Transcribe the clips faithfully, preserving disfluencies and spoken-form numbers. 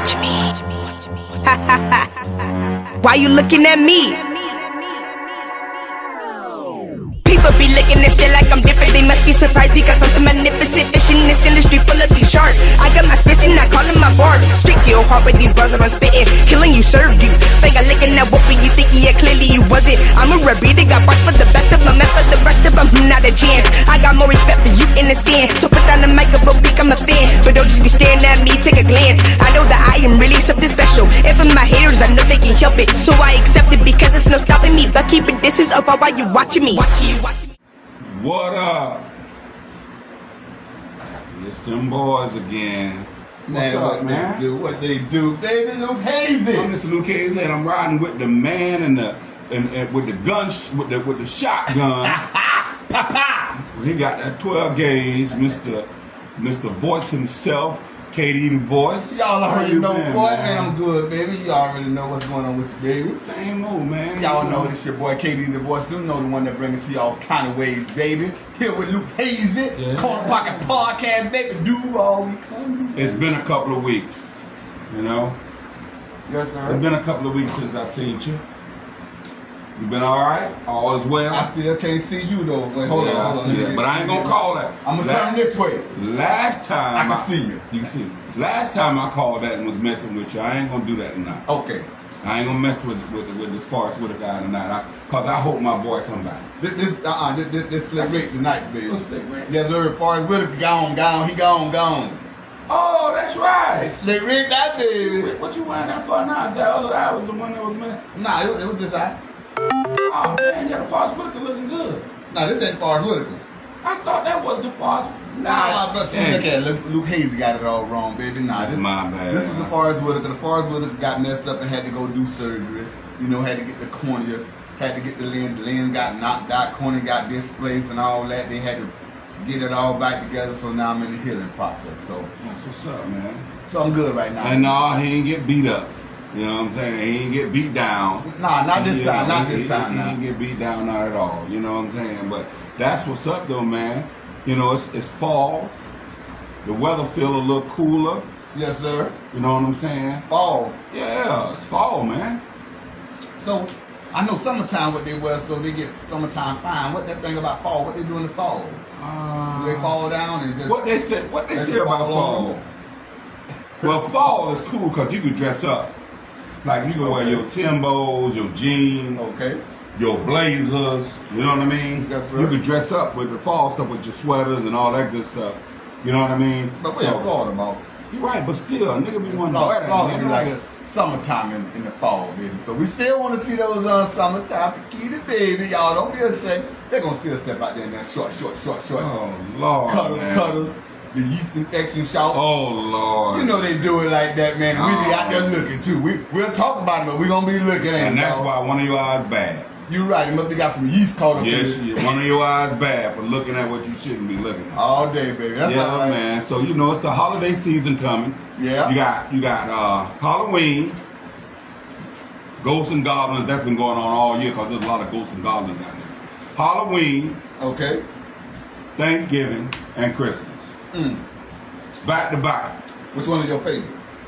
Watch me. Why you looking at me? People be looking and feel like I'm different. They must be surprised because I'm so magnificent. Fish in this industry full of these sharks. I got my spitting, not calling my bars. Straight to your heart with these bars that I'm spitting. Killing you, served you. Finger licking at what were you thinking? Yeah, clearly you wasn't. I'm a repeater, got bars for the best of them, and for the rest of them, not a chance. I got more respect for you in the stand. So put down the mic up a week, I'm a fan. But don't just be staring at me, take a glance. I know that I am really something special. And for my haters, I know they can help it. So I accept it because it's no stopping me. But keep it distance up while you watching me. Watching you, watching me. What up? It's them boys again. Man, What's up, what man? They do, what they do, baby, Luke Hazy. I'm Mister Luke Hazy, and I'm riding with the man and the and, and with the gun sh with the with the shotgun. Papa. He got that twelve gauge, Mister Mister Voice himself, K D the Voice. Y'all already How you know, been, boy, man? man, I'm good, baby. Y'all already know what's going on with you, baby. Same old man. Y'all know this your boy K D the Voice. Do know the one that bring it to y'all kind of ways, baby. Here with Luke Hazy, Yeah. Corner Pocket Podcast, baby. Do all we come. It's been a couple of weeks, you know. Yes, It's sir. been a couple of weeks since I seen you. You been all right? All is well. I still can't see you though. Wait, hold Yeah, on, I hold on. see Let me that. get- But I ain't gonna call that. I'm gonna Last- turn this way. Last time I can see you. You can see. Last time I called that and was messing with you, I ain't gonna do that tonight. Okay. I ain't gonna mess with with with this forest with a guy tonight. I, Cause I hope my boy come back. This, this, uh-uh, this, this, this Slick Rick tonight, baby. What's Slick Rick? Yes, sir. As far as Whitaker, gone, gone. He gone, gone. Oh, that's right. It's Slick Rick, that baby. What you wearing that for now? That other guy was the one that was messing. Nah, it, was- it was just I. Oh man, yeah, the Forrest Whitaker looking good. Nah, this ain't Forrest Whitaker. I thought that was the Forrest. Nah, but see, Yeah. look at it. Luke, Luke Hazy got it all wrong, baby. Nah, That's this, my bad. This was the Forrest Whitaker. The Forrest Whitaker got messed up and had to go do surgery. You know, had to get the cornea, had to get the lens. The lens got knocked out, cornea got displaced and all that. They had to get it all back together. So now I'm in the healing process. So, That's what's up, man. so I'm good right now. And no, he ain't get beat up. You know what I'm saying? He ain't get beat down. Nah, not this You time. know, Not he- this time. He, Now. he ain't get beat down, not at all. You know what I'm saying? But that's what's up, though, man. You know, it's it's fall. The weather feel a little cooler. Yes, sir. You know what I'm saying? Fall. Yeah, it's fall, man. So I know summertime what they wear, so they get summertime fine. What that thing about fall? What they do in the fall? Uh, Do they fall down and just What they said? What they They said just about fall fall? on. Well, fall is cool because you can dress up. Like you can wear Okay. your Timbos, your jeans, okay? your blazers. You know what I mean? That's right. You can dress up with the fall stuff with your sweaters and all that good stuff. You know what I mean? But we're in Florida, boss. You're right, but still, nigga be wanting to wear Florida, that. Florida man. be like Like, summertime in, in the fall, baby. So we still want to see those uh, summertime bikini, baby. Y'all don't be ashamed. They're gonna still step out there in that short, short, short, short. oh Lord, cutters, man. cutters. The yeast infection shout. Oh Lord. You know they do it like that, man. We be out there looking too. We we'll talk about it, but we gonna be looking at it. and that's why one of your eyes bad. You right. It must be got some yeast caught up Yes, in it. yeah, one of your eyes bad for looking at what you shouldn't be looking at. All day, baby. That's yeah, all right. man. So you know it's the holiday season coming. Yeah. You got you got uh, Halloween, ghosts and goblins. That's been going on all year because there's a lot of ghosts and goblins out there. Halloween, Okay. Thanksgiving, and Christmas. Mm. Back to back. Which one is your favorite?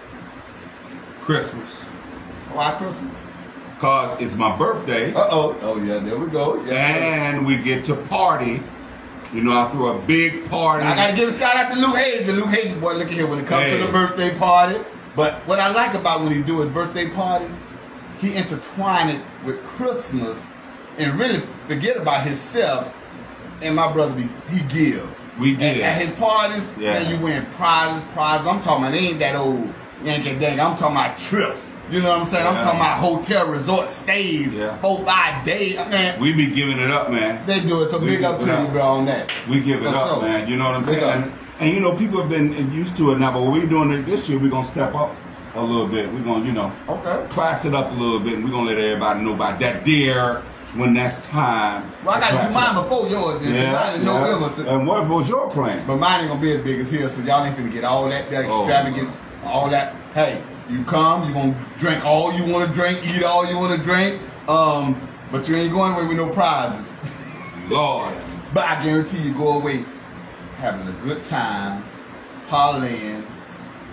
Christmas. Why Christmas? Cause it's my birthday. Uh oh. Oh yeah, there we go. Yeah. And we get to party. You know, I threw a big party. I gotta give a shout out to Luke Hazy. Luke Hazy, boy, look at here when it comes Hey. to the birthday party. But what I like about when he do his birthday party, he intertwine it with Christmas and really forget about himself. And my brother, be he give. We At, did. at his parties, Yeah. man, you win prizes, prizes. I'm talking about, it ain't that old Yankee dang. I'm talking about trips. You know what I'm saying? I'm Yeah. talking about hotel resort stays, Yeah. four, five days. Man, We be giving it up, man. they do it. So We big give up it to up. you, bro, on that. We give it For up, sure. man. You know what I'm Big saying? up. And, and you know, people have been used to it now, but what we're doing it this year, we're gonna step up a little bit. We're gonna, you know, Okay. class it up a little bit, and we're gonna let everybody know about that deer when that's time. Well, I got to Class do it mine up. before yours. Then. Yeah, Mine in yeah. November. So- And what was your plan? But mine ain't gonna be as big as his, so y'all ain't finna get all that, that Oh. extravagant, all that. Hey, you come, you gonna drink all you wanna drink, eat all you wanna drink, um, but you ain't going away with no prizes. Lord. But I guarantee you go away having a good time, parlaying,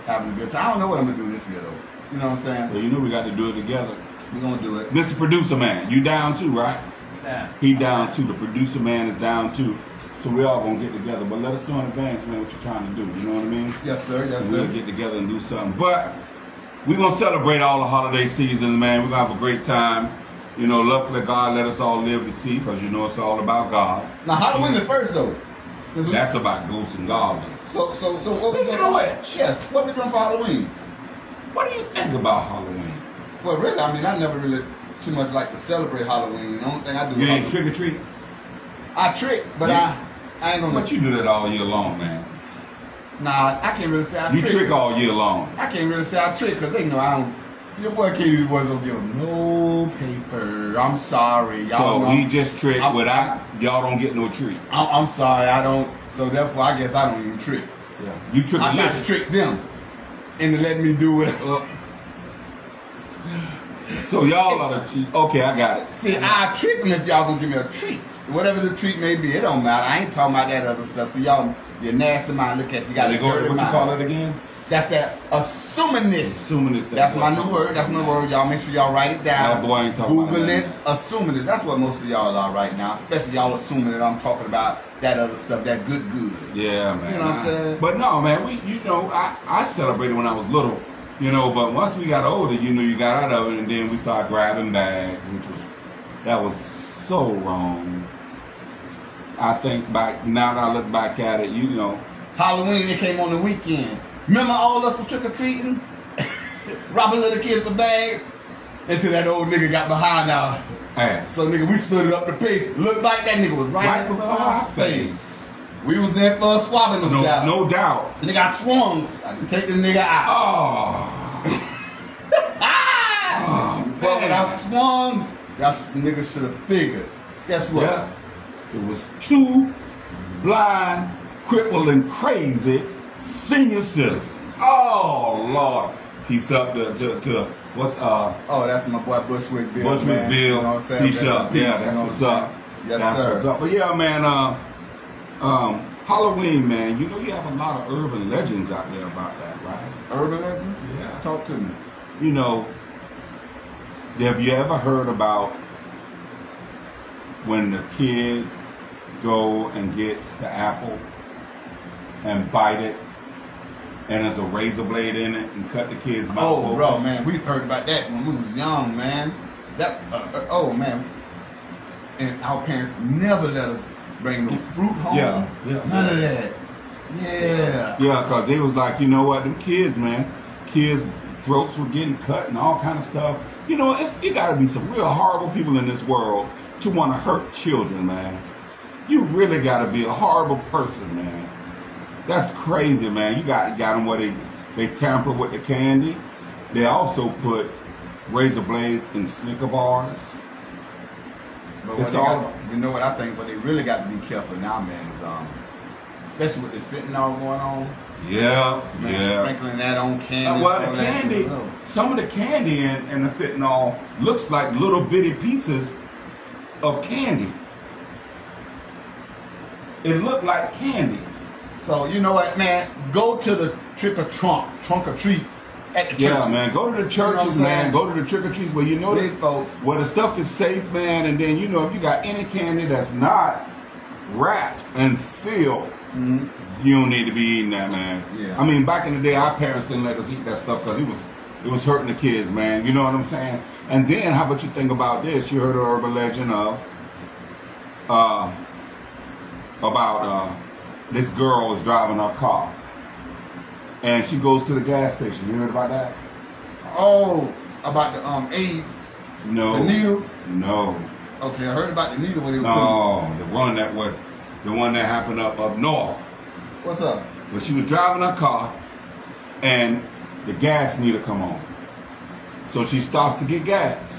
having a good time. I don't know what I'm gonna do this year though. You know what I'm saying? Well, you know we got to do it together. We're gonna do it. Mister Producer Man, you down too, right? Yeah. He down too. The producer man is down too. So we all gonna get together. But let us know in advance, man, what you're trying to do. You know what I mean? Yes, sir. Yes, And sir. we'll get together and do something. But we're gonna celebrate all the holiday seasons, man. We're gonna have a great time. You know, luckily God let us all live to see, because you know it's all about God. Now Halloween is first though. Since we- That's about ghosts and goblins. so so so what we Speaking doing? of which. Yes, what we doing for Halloween? What do you think about Halloween? Well, really, I mean, I never really too much like to celebrate Halloween. The only thing I do, You is ain't trick or treat? I trick, but Yeah. I I ain't gonna. But you do that all year long, man. Nah, I can't really say I You trick. trick all year long. I can't really say I trick because they know I don't. Your boy K D boys don't give them no paper. I'm sorry, y'all. So know, he just trick I'm- without, y'all don't get no treat. I'm, I'm sorry, I don't. So therefore, I guess I don't even trick. Yeah. You trick I try to delicious. trick them into letting me do it. So y'all are the cheat. Okay, I got it. See, I trick them if y'all gonna give me a treat, whatever the treat may be. It don't matter. I ain't talking about that other stuff. So y'all, your nasty mind, look at you. Got They a go, dirty what you mind. call it again? That's that assumingness. Assuming it's that. That's my new word. That's my word. Y'all make sure y'all write it down. That boy ain't talking about Google that. it. Assuming it. That's what most of y'all are right now. Especially y'all assuming that I'm talking about that other stuff, that good good. Yeah, man. You know what I'm saying? But no, man. We, you know, I, I celebrated when I was little. You know, but once we got older, you know, you got out of it, and then we started grabbing bags, which was that was so wrong. I think back now that I look back at it, you know. Halloween, it came on the weekend. Remember all of us were trick or treating, robbing little kids for bags, until that old nigga got behind our Ass. So nigga, we stood up the pace. Looked like that nigga was right, Right before before our our face. face. We was there for a swabbing, no, No, doubt. no doubt. Nigga, I swung. I can take the nigga out. Oh, Ah! oh But when I man. swung, y'all niggas should have figured. Guess what? Yeah. It was two blind, crippled, and crazy senior citizens. Oh Lord. He's up to, to, to what's uh Oh, that's my boy Bushwick Bill. Bushwick man. Bill. You know what I'm saying? Peace Rest up. in Yeah, peace, you that's know what's what I'm up. saying? Yes, That's sir. what's up. But yeah, man, uh, um, Halloween, man, you know you have a lot of urban legends out there about that, right? Urban legends? Yeah. Talk to me. You know, have you ever heard about when the kid go and gets the apple and bite it, and there's a razor blade in it, and cut the kid's mouth Oh, open? bro, man, we heard about that when we was young, man. That, uh, uh, oh, man. And our parents never let us bring no fruit home. Yeah, yeah, None of yeah. that. Yeah. Yeah, because they was like, you know what, them kids, man, kids' throats were getting cut and all kind of stuff. You know, it's you got to be some real horrible people in this world to want to hurt children, man. You really got to be a horrible person, man. That's crazy, man. You got got them where they they tamper with the candy. They also put razor blades in Snicker bars. But what It's they all- got, you know what I think, but they really got to be careful now, man, is, um, especially with this fentanyl going on, Yeah, man, yeah. sprinkling that on candy. Uh, well, all the that, candy, you know. some of the candy and, and the fentanyl looks like little bitty pieces of candy. It looked like candies. So, you know what, man, go to the trick or trunk, trunk or treat at the church. Yeah, man. Go to the churches, I'm man. saying? Go to the trick or treats where you know These that folks. where the stuff is safe, man. And then you know if you got any candy that's not wrapped and sealed, you don't need to be eating that, man. Yeah. I mean, back in the day, our parents didn't let us eat that stuff because it was it was hurting the kids, man. You know what I'm saying? And then how about you think about this? You heard the urban legend of uh, about uh, this girl is driving her car. And she goes to the gas station. You heard about that? Oh, about the um AIDS, No. the needle. No. Okay, I heard about the needle. Where they were No. The one that was, the one that happened up up north. putting- What's up? But she was driving her car, and the gas needle come on. So she stops to get gas.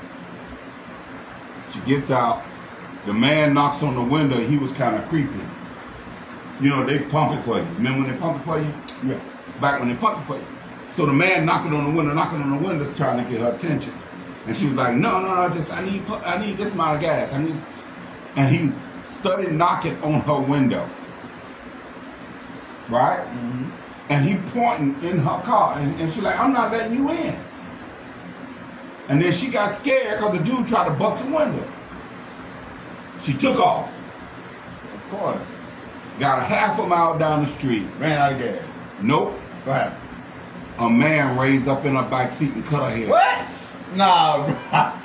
She gets out. The man knocks on the window. He was kind of creepy. You know, they pump it for you. Remember when they pump it for you? Yeah. Back when they pump it for you. So the man knocking on the window, knocking on the window, is trying to get her attention. And she was like, no, no, no, just I need, pu- I need this amount of gas. I need, and he started knocking on her window. Right? And he pointing in her car, and, and she's like, I'm not letting you in. And then she got scared because the dude tried to bust the window. She took off. Of course. Got a half a mile down the street. Ran out of gas. Nope. What happened? A man raised up in her back seat and cut her head. What? Nah, bro.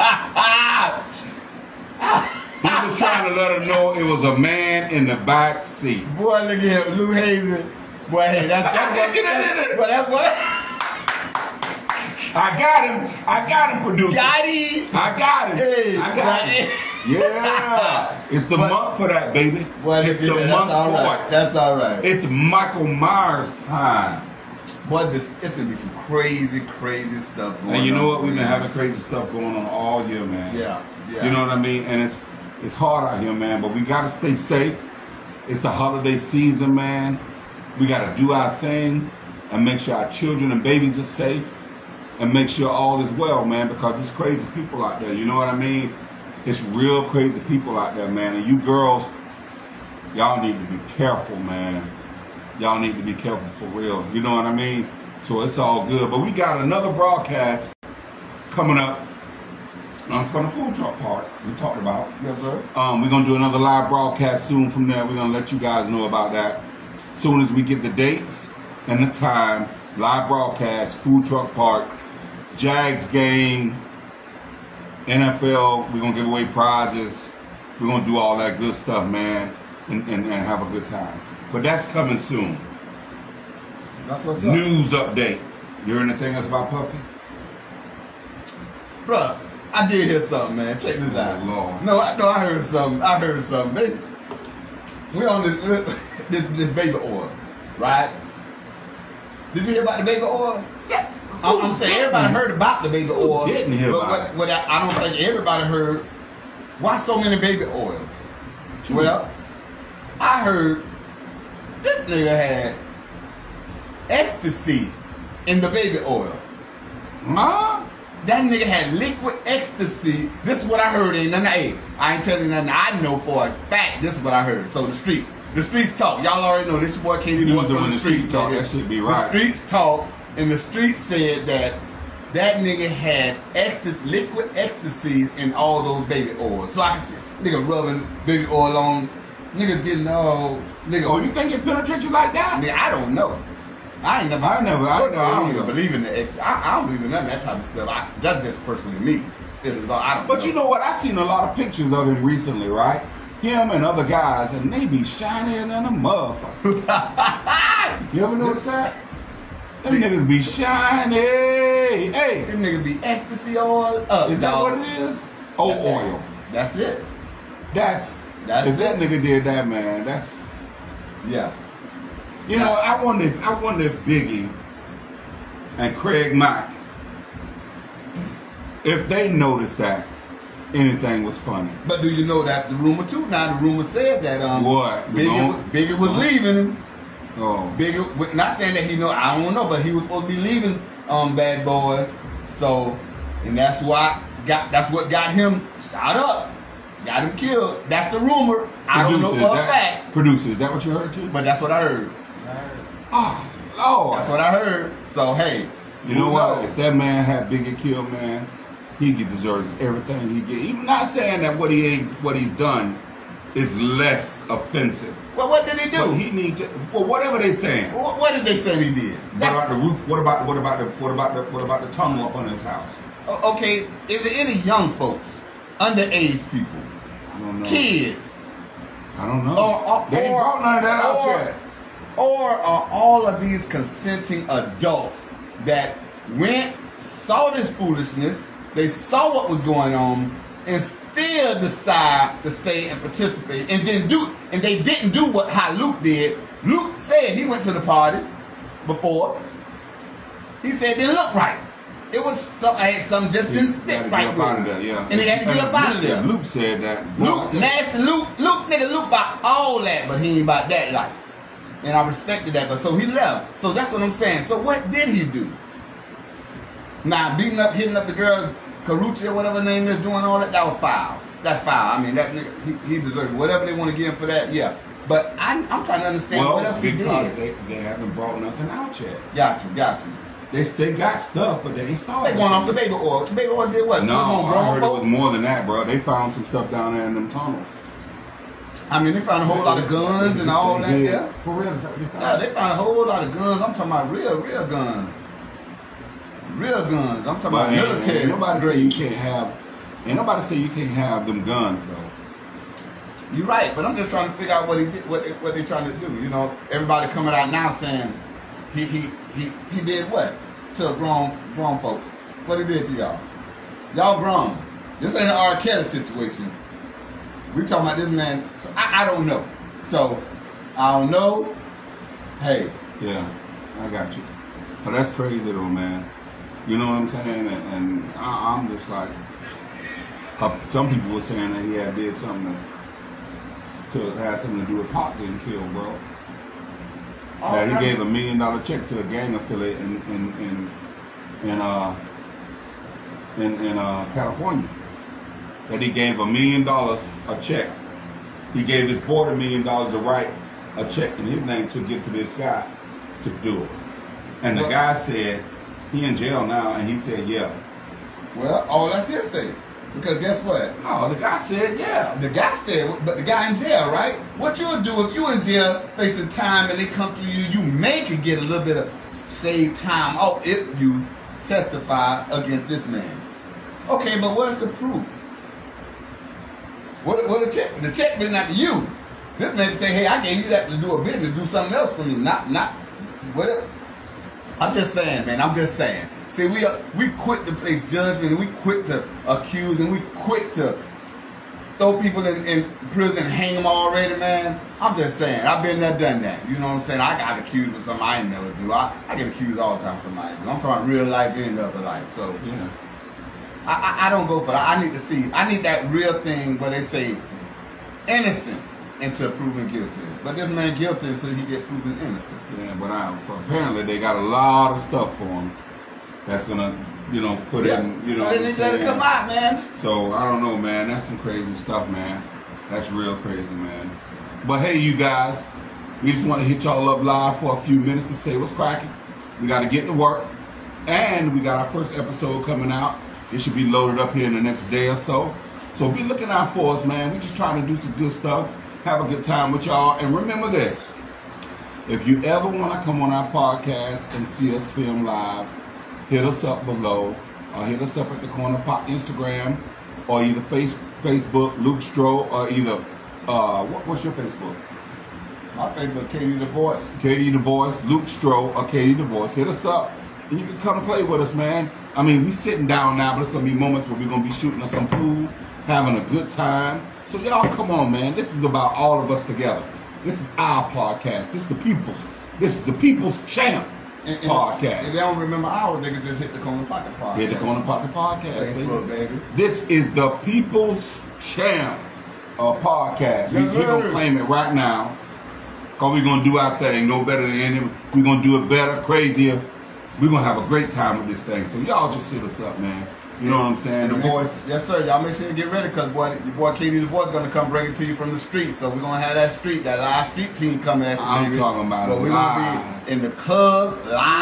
He was trying to let her know it was a man in the back seat. Boy, look at him, Lou Hazen. Boy, hey, that's that's what. But that's what. I got him. I got him, producer. Got him. I got him. Hey, I got him. Yeah. It's the But- month for that, baby. Boy, it's the look at that. month That's all for right. it. That's all right. It's Michael Myers time. Boy, this it's gonna be some crazy, crazy stuff going on. And you know what? We've been man. having crazy stuff going on all year, man. Yeah, yeah. You know what I mean? And it's it's hard out here, man. But we gotta stay safe. It's the holiday season, man. We gotta do our thing and make sure our children and babies are safe and make sure all is well, man. Because it's crazy people out there. You know what I mean? It's real crazy people out there, man. And you girls, y'all need to be careful, man. Y'all need to be careful for real. You know what I mean? So it's all good. But we got another broadcast coming up um, from the food truck part we talked about. Yes, sir. Um, we're going to do another live broadcast soon from there. We're going to let you guys know about that. Soon as we get the dates and the time, live broadcast, food truck park, Jags game, N F L, we're going to give away prizes. We're going to do all that good stuff, man, and, and, and have a good time. But that's coming soon. That's what's up. News update. You heard anything else about Puffy? Bruh, I did hear something, man. Check this Oh, out. Lord. No, I no, I heard something. I heard something. They, we on this, this this baby oil, right? Did you hear about the baby oil? Yeah. I'm, I'm saying everybody heard about the baby oil. didn't hear but about what, it? what I, I don't think everybody heard. Why so many baby oils? True. Well, I heard this nigga had ecstasy in the baby oil. Huh? That nigga had liquid ecstasy. This is what I heard. Ain't nothing. Hey, I ain't telling you nothing. I know for a fact. This is what I heard. So the streets, the streets talk. Y'all already know this boy K D News boy from when the the streets streets talk, nigga. that should be right. The streets talk, and the streets said that that nigga had ecstasy, liquid ecstasy in all those baby oils. So I can see nigga rubbing baby oil on, niggas getting all nigga. Oh, you think it penetrates you like that? Nigga, I don't know. I ain't never. I never- I First of all, I never don't either. even believe in the ex. I, I don't believe in none of that type of stuff. I, that's just personally me. It is all. I don't. But know. you know what? I've seen a lot of pictures of him recently, right? Him and other guys, and they be shinier than a motherfucker. You ever notice that? Them niggas be shiny. Hey, Them niggas be ecstasy oil up. is that dog. what it is? Oh, oil. That's it. That's, That's if that it. nigga did that, man, that's, Yeah. you know, I wonder if, I wonder if Biggie and Craig Mack, if they noticed that anything was funny. But do you know that's the rumor too? Now the rumor said that um What? We Biggie, gon- was- Biggie was leaving him. Oh. Biggie, with- not saying that he know. I don't know, but he was supposed to be leaving um Bad Boys. So, and that's why got that's what got him shot up, got him killed. That's the rumor. I don't know Producer, for a is that- fact, Producer, is that what you heard too? but that's what I heard. Oh, Lord. That's what I heard. So hey, You know who what? knows? If that man had Biggie killed, man, he deserves everything he get. Even not saying that what he ain't, what he's done is less offensive. Well, what did he do? But he need to. Well, whatever they saying. what, what did they say he did? What That's- about the roof? What about what about the what about the what about the tunnel up on his house? O- okay, is there any young folks, underage people, I don't know. kids, I don't know. or or, they ain't or, brought none of that out or, yet. or are all of these consenting adults that went, saw this foolishness, they saw what was going on, and still decide to stay and participate, and then do, and they didn't do what how Luke did. Luke said he went to the party before. He said it didn't look right. It was some, I had some just didn't He fit gotta right get up with out of him. there, yeah. And he had to get up out of there. Luke said that. Luke, nasty Luke, Luke, nigga, Luke about all that, but he ain't about that life. And I respected that, but so he left. So that's what I'm saying. So what did he do? Now, beating up, hitting up the girl, Karuchi or whatever her name is, doing all that, that was foul. That's foul. I mean, that nigga, he, he deserved it. Whatever they want to give him for that, yeah. But I, I'm trying to understand Well, what else he because did. they, they haven't brought nothing out yet. Got you, got you. They they got stuff, but they ain't started. They going off the baby oil. The baby oil did what? No, Put 'em on I grown heard it folk? was more than that, bro. They found some stuff down there in them tunnels. I mean, they found a whole lot of guns and all They that did. there. For real, is that what they found? Yeah, they found a whole lot of guns. I'm talking about real, real guns. Real guns. I'm talking But about ain't- military. ain't nobody say you grade. can't have. Ain't nobody say you can't have them guns though. You're right, but I'm just trying to figure out what he did, what they, what they trying to do. You know, everybody coming out now saying he he he he did what to a grown grown folk. What he did to y'all? Y'all grown. This ain't an R. Kelly situation. We talking about this man. So I, I don't know. So I don't know. Hey, Yeah, I got you. But that's crazy though, man. You know what I'm saying? And, and I, I'm just like, uh, some people were saying that he had did something to, to had something to do with Pop getting killed, bro. That he gave a million dollar check to a gang affiliate in in in, in uh in, in uh California. That he gave a million dollars a check. He gave his board a million dollars to write a check in his name to give to this guy to do it. And the Well- guy said he in jail now, and he said yeah. well, all that's hearsay. Because guess what? Oh, the guy said yeah. The guy said, but the guy in jail, right? What you'll do if you in jail facing time and they come to you, you may could get a little bit of saved time off if you testify against this man. Okay, but what's the proof? What what the check? The check been not to you. This man say, hey, I gave you that to do a business, do something else for me, not not whatever. I'm just saying, man. I'm just saying. See, we are, we quick to place judgment, and we quick to accuse, and we quick to throw people in, in prison and hang them already, man. I'm just saying. I've been there, done that. You know what I'm saying? I got accused of something I ain't never do. I, I get accused all the time of somebody. I'm talking about real life and other life. So Yeah. I, I, I don't go for that. I need to see. I need that real thing where they say innocent until proven guilty. But this man guilty until he get proven innocent. Yeah, but I, apparently they got a lot of stuff for him that's gonna, you know, put Yeah. in, you so know. they what need I'm to let it saying? come out, man. So I don't know, man. That's some crazy stuff, man. That's real crazy, man. But hey, you guys, we just want to hit y'all up live for a few minutes to say what's cracking. We got to get to work, and we got our first episode coming out. It should be loaded up here in the next day or so. So be looking out for us, man. We're just trying to do some good stuff, have a good time with y'all, and remember this: if you ever want to come on our podcast and see us film live, hit us up below, or hit us up at the Corner Pop Instagram, or either face, Facebook, Luke Stroh, or either, uh, what, what's your Facebook? My favorite, Katie the Voice. Katie the Voice, Luke Stroh, or Katie the Voice. Hit us up, and you can come play with us, man. I mean, we sitting down now, but it's going to be moments where we're going to be shooting us some food, having a good time. So y'all come on, man. This is about all of us together. This is our podcast. This is the people's. This is the People's Champ And, and podcast. If they don't remember ours, they can just hit the Corner Pocket podcast. Hit the Corner Pocket podcast. Facebook, baby. This is the People's Champ uh, podcast. We, Yes, we're going to sir. claim it right now. Because we're going to do our thing. No better than any. We're going to do it better, crazier. We're going to have a great time with this thing. So y'all just hit us up, man. You know what I'm saying? The Make sure- voice. Yes, sir. Y'all make sure you get ready because boy, your boy Katie the Voice going to come bring it to you from the street. So we're going to have that street, that live street team coming at you, I'm baby. talking about But it we're going live. to be in the clubs,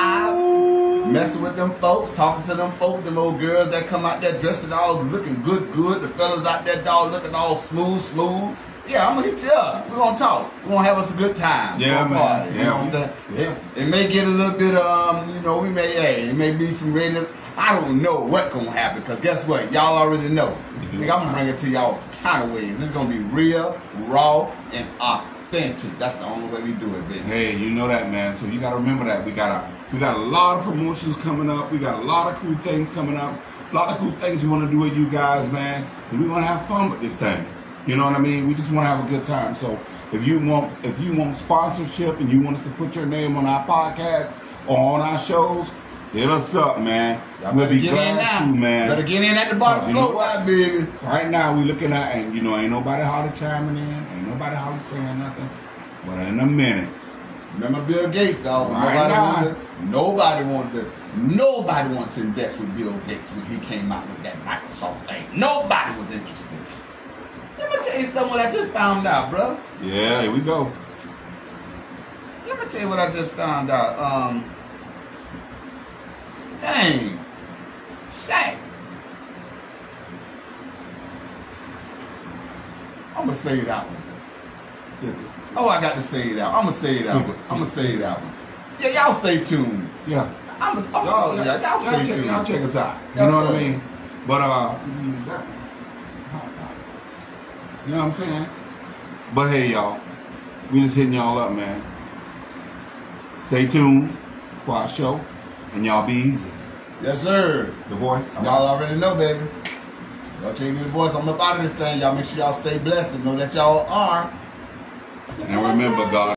live, messing with them folks, talking to them folks, them old girls that come out there dressing all looking good, good. The fellas out there, dog, looking all smooth, smooth. Yeah, I'm going to hit you up. We're going to talk. We're going to have us a good time. Yeah, We're gonna man. party, Yeah, you know what I'm we- saying? yeah. It, it may get a little bit, um, you know, we may, hey, it may be some radio. I don't know what's going to happen because guess what? Y'all already know. Mhm. Nigga, I'm going to bring it to y'all kind of ways. This is going to be real, raw, and authentic. That's the only way we do it, baby. Hey, you know that, man. So you got to remember that. We got a, we got a lot of promotions coming up. We got a lot of cool things coming up. A lot of cool things we want to do with you guys, man. And we want to have fun with this thing. You know what I mean? We just want to have a good time. So if you want, if you want sponsorship and you want us to put your name on our podcast or on our shows, hit us up, man. Y'all We'll better be get in glad now. to, man. Better get in at the bottom You know floor, what? baby. Right now, we looking at, and you know, ain't nobody hardly chiming in, ain't nobody hardly saying nothing. But in a minute, Remember Bill Gates, dog. Right Nobody now. wanted, nobody wanted to, nobody wanted to invest with Bill Gates when he came out with that Microsoft thing. Nobody was interested. Remember me tell you something what I just found out, bro. Yeah, here we go. Let me tell you what I just found out. Um, dang, Shaq. I'm gonna say that one. Oh, I got to say it out. I'm gonna say it out. I'm gonna say it out. Yeah, y'all stay tuned. Yeah. I'm gonna, I'm Y'all, gonna, y'all, y'all stay check, tuned. y'all check us out. You Yes, know what sir. I mean? But uh, you know what I'm saying? But hey, y'all, we just hitting y'all up, man. Stay tuned for our show, and y'all be easy. Yes, sir. The voice. Y'all already know, baby. Y'all can't get the voice. I'm up out of this thing. Y'all make sure y'all stay blessed and know that y'all are. And remember, God.